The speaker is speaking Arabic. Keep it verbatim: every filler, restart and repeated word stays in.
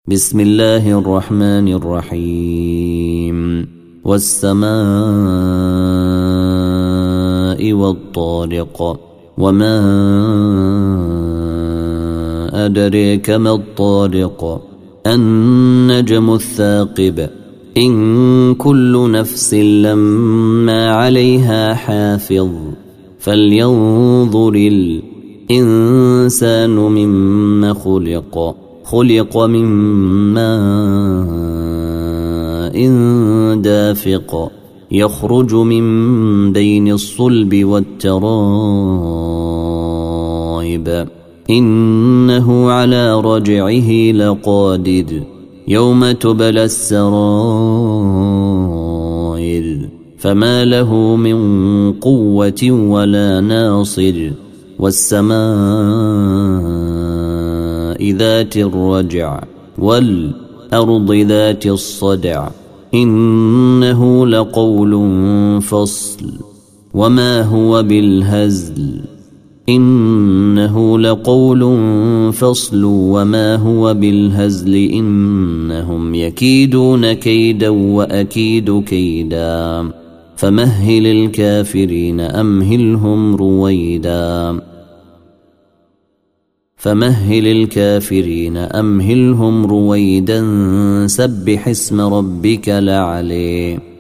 بسم الله الرحمن الرحيم والسماء والطارق وما أدريك ما الطارق النجم الثاقب إن كل نفس لما عليها حافظ فلينظر الإنسان مما خلق خلق من ماء دافق يخرج من بين الصلب والترائب إنه على رجعه لقادر يوم تبلى السرائر فما له من قوة ولا ناصر والسماء ذات الرجع والأرض ذات الصدع إنه لقول فصل وما هو بالهزل إنه لقول فصل وما هو بالهزل إنهم يكيدون كيدا وأكيد كيدا فمهل الكافرين أمهلهم رويدا فمهل الكافرين أمهلهم رويدا سبح اسم ربك الأعلى.